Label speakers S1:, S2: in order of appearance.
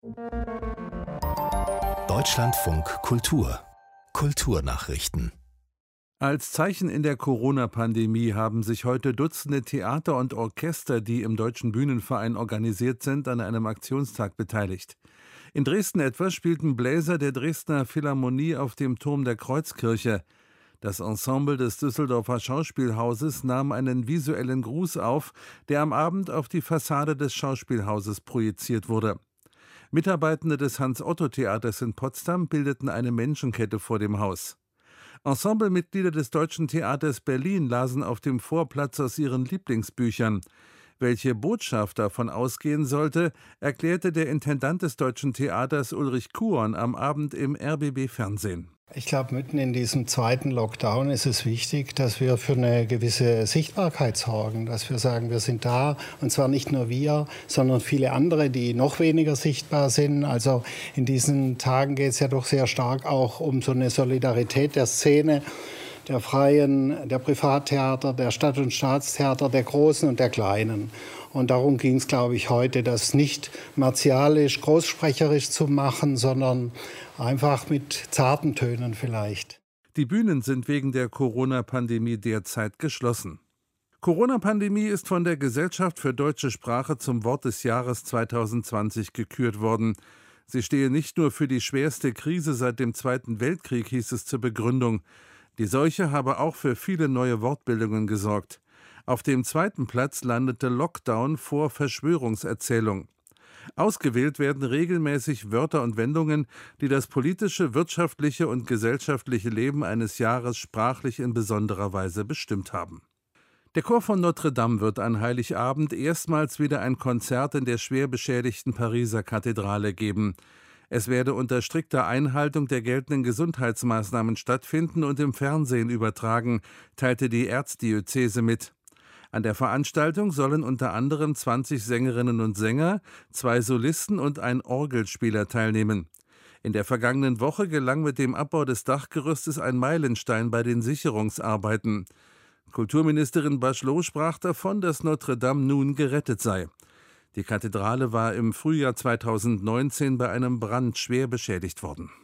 S1: Deutschlandfunk Kultur Kulturnachrichten. Als Zeichen in der Corona-Pandemie haben sich heute Dutzende Theater und Orchester, die im Deutschen Bühnenverein organisiert sind, an einem Aktionstag beteiligt. In Dresden etwa spielten Bläser der Dresdner Philharmonie auf dem Turm der Kreuzkirche. Das Ensemble des Düsseldorfer Schauspielhauses nahm einen visuellen Gruß auf, der am Abend auf die Fassade des Schauspielhauses projiziert wurde. Mitarbeitende des Hans-Otto-Theaters in Potsdam bildeten eine Menschenkette vor dem Haus. Ensemblemitglieder des Deutschen Theaters Berlin lasen auf dem Vorplatz aus ihren Lieblingsbüchern. Welche Botschaft davon ausgehen sollte, erklärte der Intendant des Deutschen Theaters Ulrich Kuon am Abend im RBB-Fernsehen.
S2: Ich glaube, mitten in diesem zweiten Lockdown ist es wichtig, dass wir für eine gewisse Sichtbarkeit sorgen, dass wir sagen, wir sind da, und zwar nicht nur wir, sondern viele andere, die noch weniger sichtbar sind. Also in diesen Tagen geht es ja doch sehr stark auch um so eine Solidarität der Szene, der Freien, der Privattheater, der Stadt- und Staatstheater, der Großen und der Kleinen. Und darum ging es, glaube ich, heute, das nicht martialisch, großsprecherisch zu machen, sondern einfach mit zarten Tönen vielleicht.
S1: Die Bühnen sind wegen der Corona-Pandemie derzeit geschlossen. Corona-Pandemie ist von der Gesellschaft für deutsche Sprache zum Wort des Jahres 2020 gekürt worden. Sie stehe nicht nur für die schwerste Krise seit dem Zweiten Weltkrieg, hieß es zur Begründung. Die Seuche habe auch für viele neue Wortbildungen gesorgt. Auf dem zweiten Platz landete Lockdown vor Verschwörungserzählung. Ausgewählt werden regelmäßig Wörter und Wendungen, die das politische, wirtschaftliche und gesellschaftliche Leben eines Jahres sprachlich in besonderer Weise bestimmt haben. Der Chor von Notre Dame wird an Heiligabend erstmals wieder ein Konzert in der schwer beschädigten Pariser Kathedrale geben. Es werde unter strikter Einhaltung der geltenden Gesundheitsmaßnahmen stattfinden und im Fernsehen übertragen, teilte die Erzdiözese mit. An der Veranstaltung sollen unter anderem 20 Sängerinnen und Sänger, 2 Solisten und ein Orgelspieler teilnehmen. In der vergangenen Woche gelang mit dem Abbau des Dachgerüstes ein Meilenstein bei den Sicherungsarbeiten. Kulturministerin Bachelot sprach davon, dass Notre Dame nun gerettet sei. Die Kathedrale war im Frühjahr 2019 bei einem Brand schwer beschädigt worden.